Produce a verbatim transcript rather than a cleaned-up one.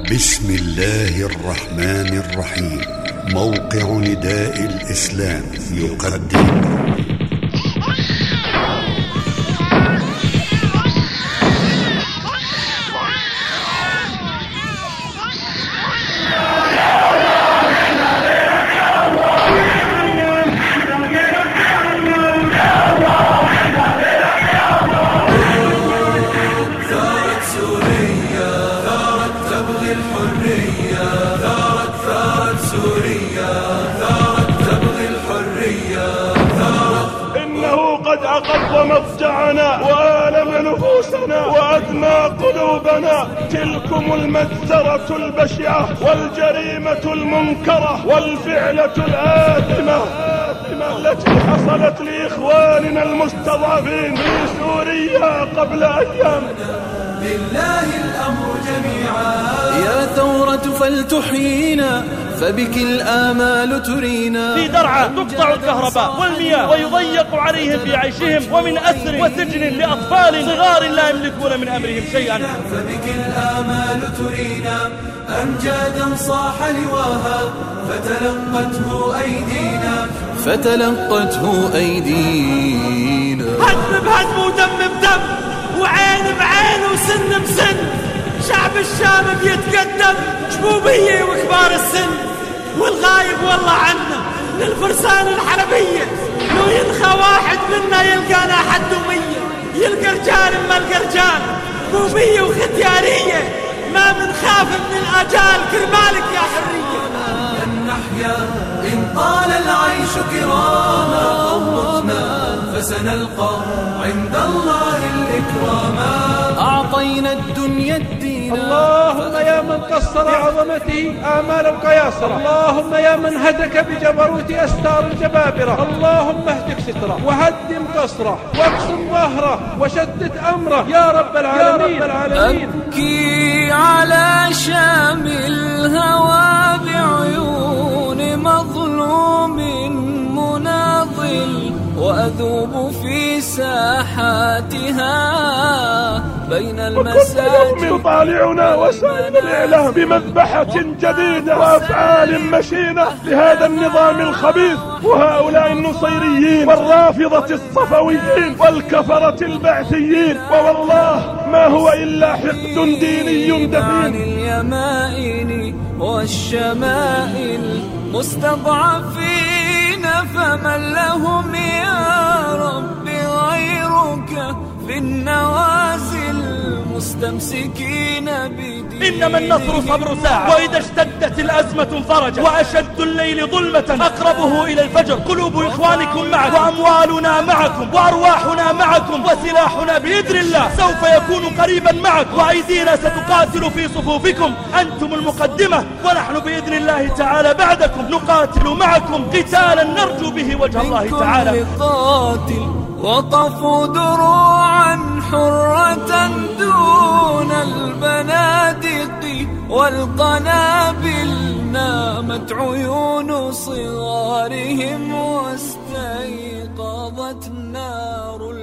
بسم الله الرحمن الرحيم. موقع نداء الإسلام يقدم قد أقض مضجعنا وآلم نفوسنا وأدمى قلوبنا تلكم المجزرة البشعة والجريمة المنكرة والفعلة الآثمة التي حصلت لإخواننا المستضعفين في سوريا قبل أيام. لله الأمر جميعا يا ثورة فلتحيينا فبك الآمال ترينا. في درعا تقطع الكهرباء والمياه ويضيق عليهم في عيشهم ومن أسر وسجن لأطفال صغار لا يملكون من أمرهم شيئا. فبك الآمال ترينا أمجادا صاح لواها فتلقته أيدينا فتلقته أيدينا. هدم بهدم ودم بدم وعين بعين وسن بسن. شعب الشام بيتقدم شبوبية وكبار السن والغايب والله عنا للفرسان الحربية. لو ينخى واحد منا يلقانا حد ومية. يلقى رجال ما القى رجال شبوبية وختيارية. ما بنخاف من الآجال كرمالك يا حرية. أن نحيا إن طال العيش كراما أمتنا فسنلقى عند الله الإكراما. أعطينا الدنيا الدين. اللهم يا من قصر بعظمته آمال القياصرة. اللهم يا من هدك بجبروت أستار الجبابرة. اللهم اهدك ستره وهدم قصره واقسم ظهره وشتت أمره يا رب العالمين, يا رب العالمين. أبكي على شام الهوى بعيون مظلوم مناضل وأذوب في ساحاتها بين المساجد. وكل يوم يطالعنا وسائل الإعلام بمذبحة جديدة وأفعال مشينة لهذا النظام الخبيث وهؤلاء النصيريين والرافضة الصفويين والكفرة البعثيين. ووالله ما هو إلا حقد ديني دفين. عن اليمائن والشمائل مستضعفين فمن لهم يا رب غيرك في النوازل مستمسكين بدين. إنما النصر صبر ساعة وإذا اشتدت الأزمة انفرجت وأشد الليل ظلمة أقربه إلى الفجر. قلوب إخوانكم معكم وأموالنا معكم وأرواحنا معكم وسلاحنا بإذن الله سوف يكون قريبا معكم وأيدينا ستقاتل في صفوفكم. أنتم المقدمة ونحن بإذن الله تعالى بعدكم نقاتل معكم قتالا نرجو به وجه الله تعالى. قاتل وقفوا دروعا حرة دون البنادق والقنابل. نامت عيون صغارهم واستيقظت نار